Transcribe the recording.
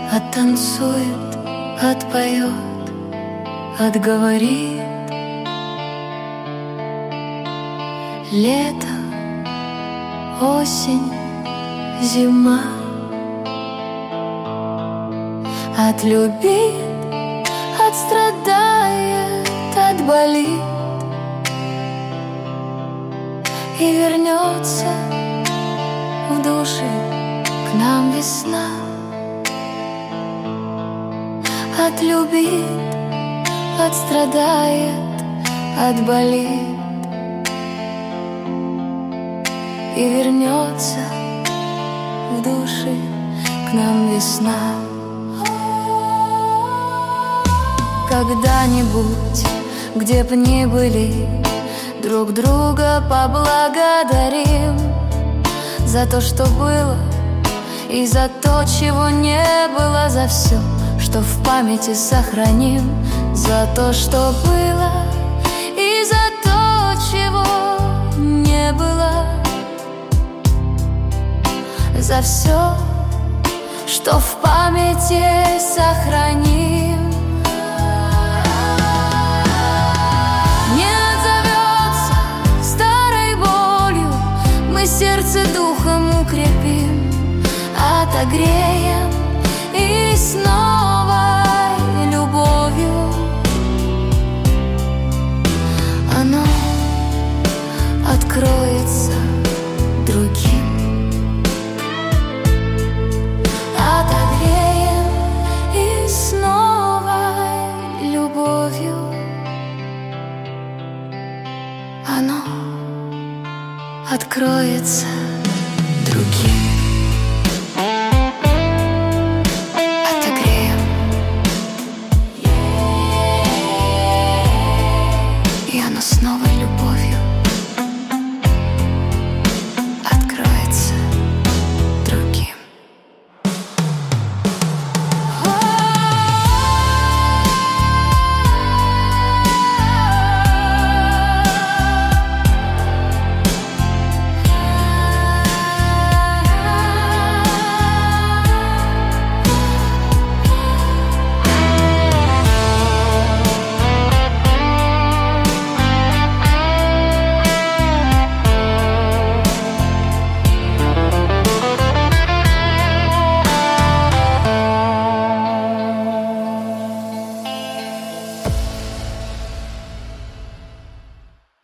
оттанцует, отпоет, отговорит. Лето, осень, зима отлюбит, отстрадает, отболит и вернется в души к нам весна. Отлюбит, отстрадает, отболит и вернется в души к нам весна. Когда-нибудь, где б ни были, друг друга поблагодарим за то, что было, и за то, чего не было, за все, что в памяти сохраним, за то, что было, и за то, чего не было, за все, что в памяти сохраним. Сердце духом укрепим, отогреем и с новой любовью оно откроется другим. Отогреем и с новой любовью оно откроется